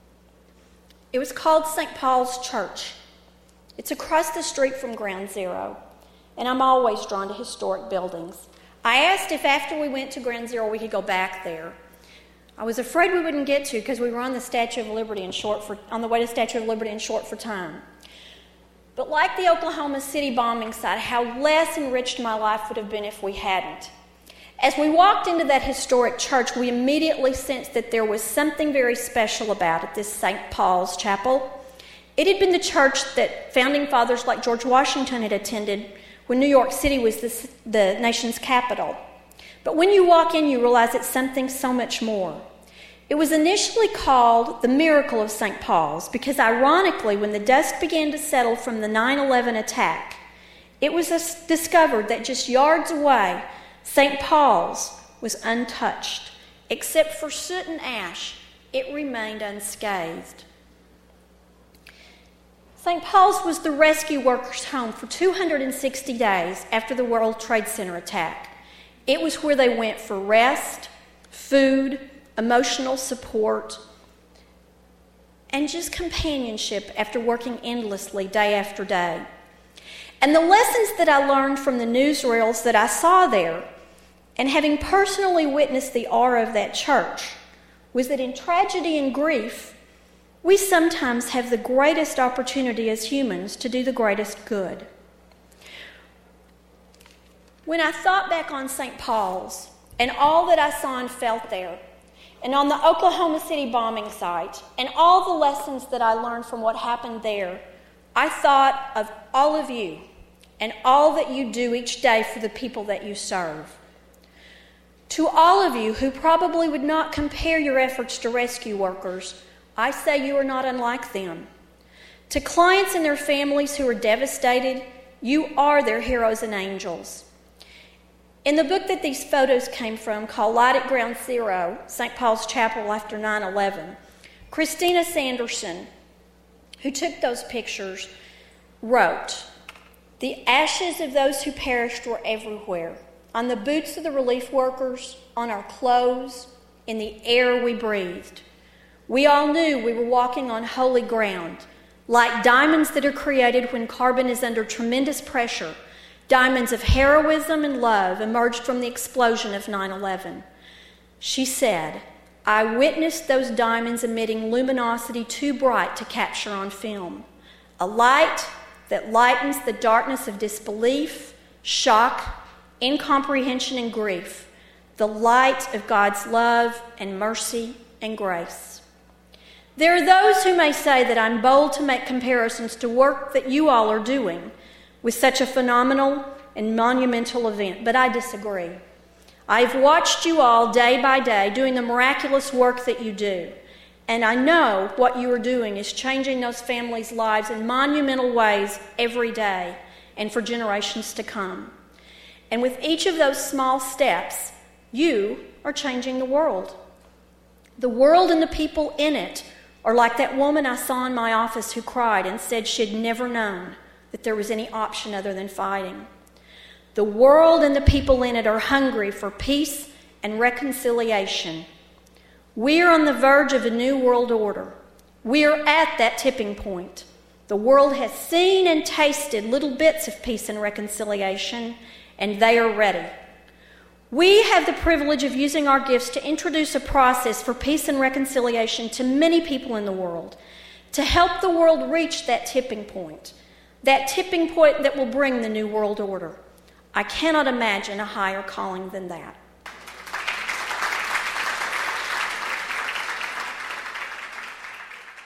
It was called St. Paul's Church. It's across the street from Ground Zero, and I'm always drawn to historic buildings. I asked if after we went to Ground Zero we could go back there. I was afraid we wouldn't get to because we were on the Statue of Liberty on the way to Statue of Liberty and short for time. But like the Oklahoma City bombing site, how less enriched my life would have been if we hadn't. As we walked into that historic church, we immediately sensed that there was something very special about it, this St. Paul's Chapel. It had been the church that founding fathers like George Washington had attended when New York City was the nation's capital. But when you walk in, you realize it's something so much more. It was initially called the Miracle of St. Paul's because, ironically, when the dust began to settle from the 9/11 attack, it was discovered that just yards away, St. Paul's was untouched. Except for soot and ash, it remained unscathed. St. Paul's was the rescue workers' home for 260 days after the World Trade Center attack. It was where they went for rest, food, emotional support, and just companionship after working endlessly day after day. And the lessons that I learned from the newsreels that I saw there, and having personally witnessed the aura of that church, was that in tragedy and grief, we sometimes have the greatest opportunity as humans to do the greatest good. When I thought back on St. Paul's and all that I saw and felt there, and on the Oklahoma City bombing site, and all the lessons that I learned from what happened there, I thought of all of you and all that you do each day for the people that you serve. To all of you who probably would not compare your efforts to rescue workers, I say you are not unlike them. To clients and their families who are devastated, you are their heroes and angels. In the book that these photos came from, called Light at Ground Zero, St. Paul's Chapel After 9/11, Christina Sanderson, who took those pictures, wrote, "The ashes of those who perished were everywhere, on the boots of the relief workers, on our clothes, in the air we breathed. We all knew we were walking on holy ground, like diamonds that are created when carbon is under tremendous pressure. Diamonds of heroism and love emerged from the explosion of 9/11. She said, "I witnessed those diamonds emitting luminosity too bright to capture on film. A light that lightens the darkness of disbelief, shock, incomprehension, and grief. The light of God's love and mercy and grace." There are those who may say that I'm bold to make comparisons to work that you all are doing with such a phenomenal and monumental event, but I disagree. I've watched you all day by day doing the miraculous work that you do, and I know what you are doing is changing those families' lives in monumental ways every day and for generations to come. And with each of those small steps, you are changing the world. The world and the people in it are like that woman I saw in my office who cried and said she'd never known that there was any option other than fighting. The world and the people in it are hungry for peace and reconciliation. We're on the verge of a new world order. We're at that tipping point. The world has seen and tasted little bits of peace and reconciliation, and they are ready. We have the privilege of using our gifts to introduce a process for peace and reconciliation to many people in the world, to help the world reach that tipping point that will bring the new world order. I cannot imagine a higher calling than that.